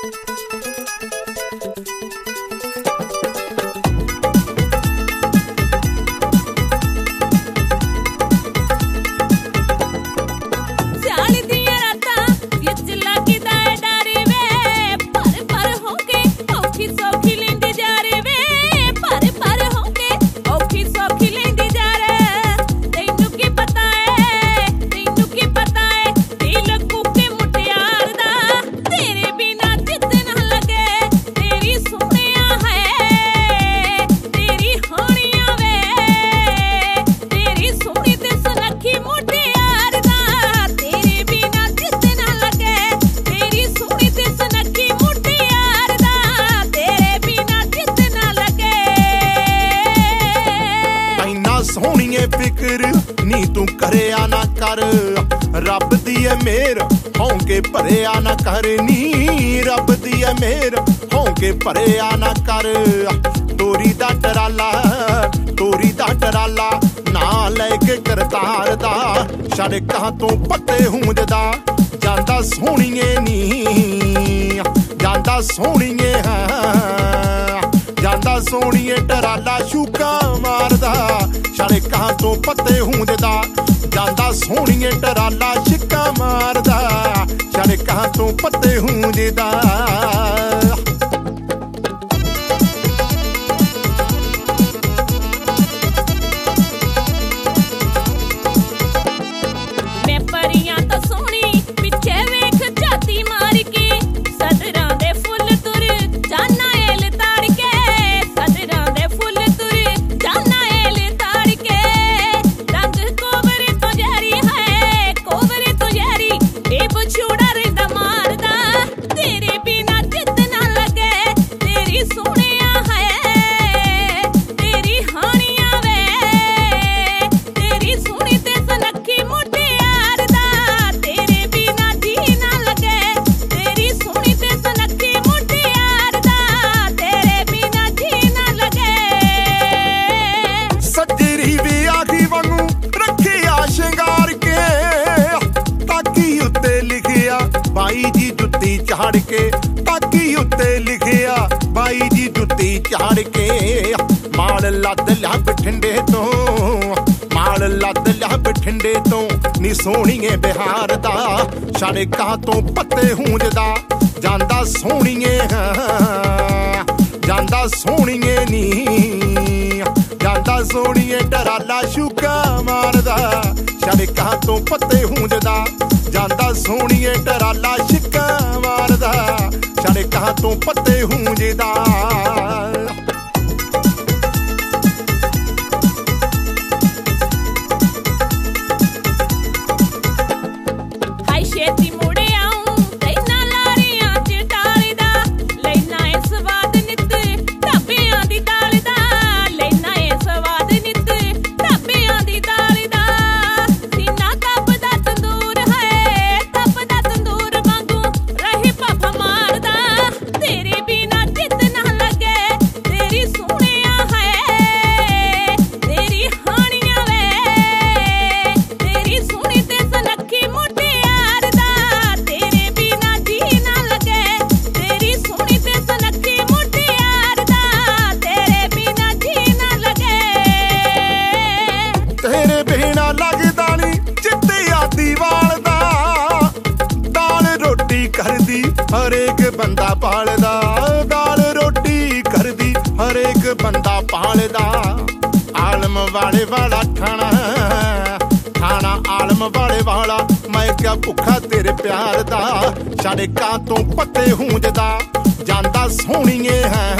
सोहणीए फिक्र नी तू करिया ना कर, रब दी है मेहर होंके भरिया ना कर नी, रब दी है मेहर होंके भरिया ना कर। तोरी दा टराला ना लैके करतार दा, सड़कां तो पत्ते हुंजदा जांदा सोहणीए नी, जांदा सोहणीए जांदा सोहणीए टराला शूका मारदा, सड़कां तो पत्ते हुंजदा जांदा सोहणीए टराला शिक्का मारदा, सड़कां तो पत्ते हुंजदा। बाई जी जुत्ती झाड़ के ताकी उत्ते लिखिया, बाई जी जुत्ती झाड़ के माल लद लिया बठिंडे तो, माल लद लिया बठिंडे तो नी सोहणीए बिहार दा, सड़कां तो पत्ते हुंजदा जांदा सोहणीए, जांदा सोहणीए नी, जांदा सोहणीए टराला शूका मारदा, सड़कां तो पत्ते हुंजदा जांदा सोहणीए टराला शिक्का मारदा, सड़कां तो पत्ते हुंजदा। करदी हरेक बंदा पालदा, दाल रोटी करदी हरेक बंदा पालदा। आलम वाले वाला खाना, खाना आलम वाले वाला, मैं क्या भुखा तेरे प्यार दा, सड़कां तो पत्ते हुंजदा जांदा सोहणीए,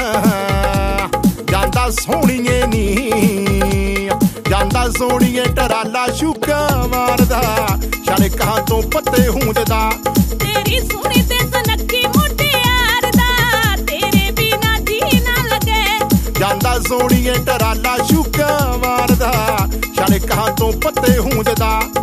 जांदा सोहणीए नी, जांदा सोहणीए टराला शूका मारदा, सड़कां तो पत्ते हुंजदा। तेरी सोहणी ते सुनक्खी मुटियार दा, तेरे बिना जी ना लगे, जांदा सोहणीए टराला शूका मारदा, सड़कां तो पत्ते हुंजदा।